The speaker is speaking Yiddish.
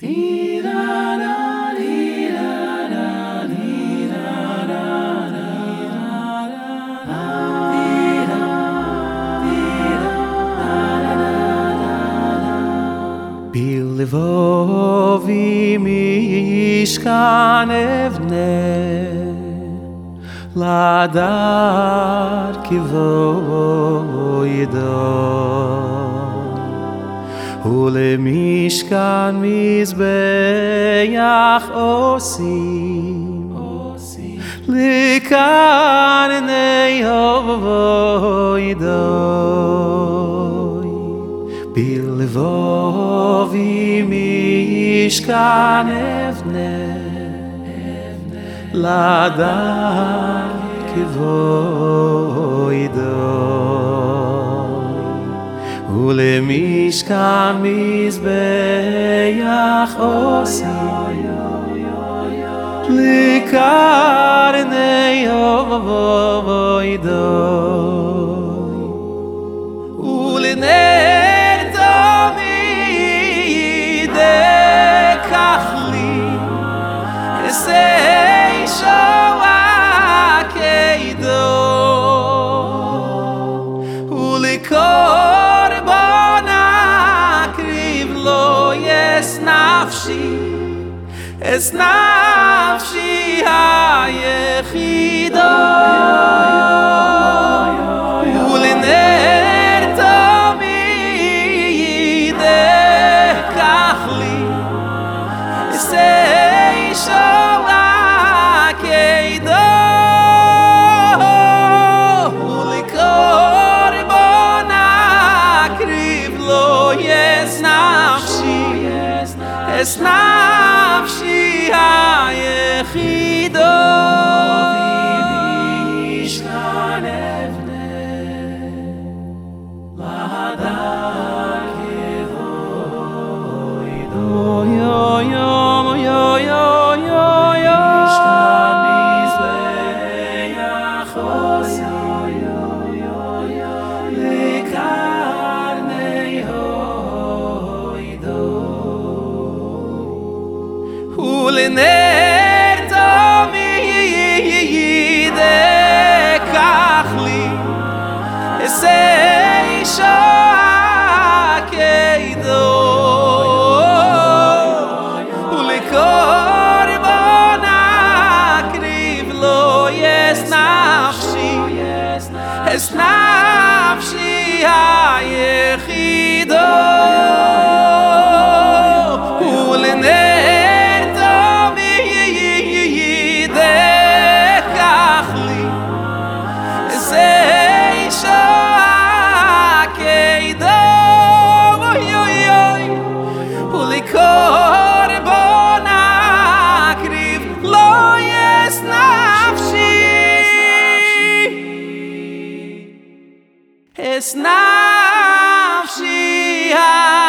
בלבבי משכן אבנה לדעת כבוא ידו ולמשכן מזבח עושים לקרני ידו בלבבי משכן אבנה לדעת כבוא ידו ולמשכן מזבח עושים לקרני ידו ולנר תמיד אקח לי אשא שועה כידו ולקורבן אקריב לו אס נפשי היחידו ולנר תמיד אקח לי אשא שועה כידו ולקורבן אקריב לו אס נפשי היחידו משכן אבנה לדעת כבוא ידו משכן מזבח עושים לקרני ידו ולנר תמיד אקח לי אשא שועה כידו ולקורבן אקריב לו אס נפשי היחידו ולנר תמיד אקח לי אשא שועה כידו ולקורבן אקריב לו אס נפשי